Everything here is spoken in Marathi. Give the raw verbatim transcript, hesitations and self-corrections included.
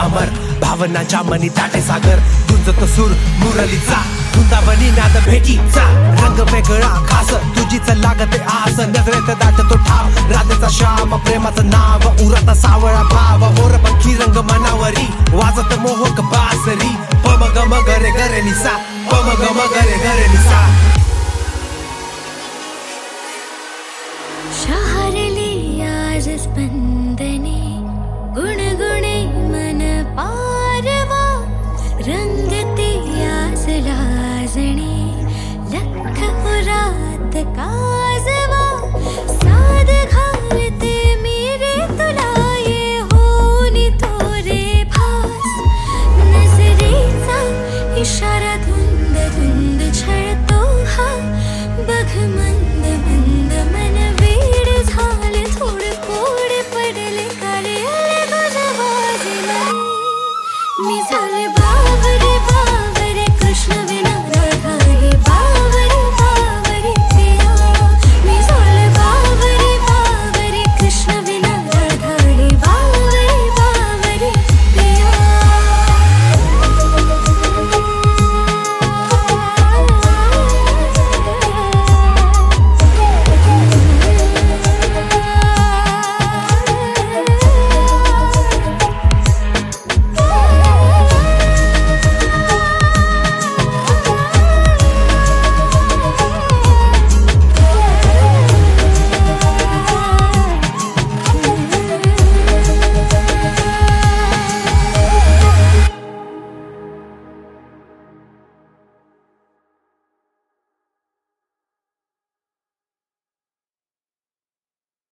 अमर भावनाच्या मनी ताटे सागर गुंजत सूर मुरलीचा वृंदावनी नाद भेटीचा रंग वेगळा खास तुझीच लागते आस नजरेत दाटतो ठाव राधेचा श्याम प्रेमाचं नाव उरता सावळा भाव मोर पंखी रंग मनावरी वाजत मोहक बासरी पम गम गरे गरे निसा पम गम गरे गरे निसा शहरली आज स्पंदने गुणगुण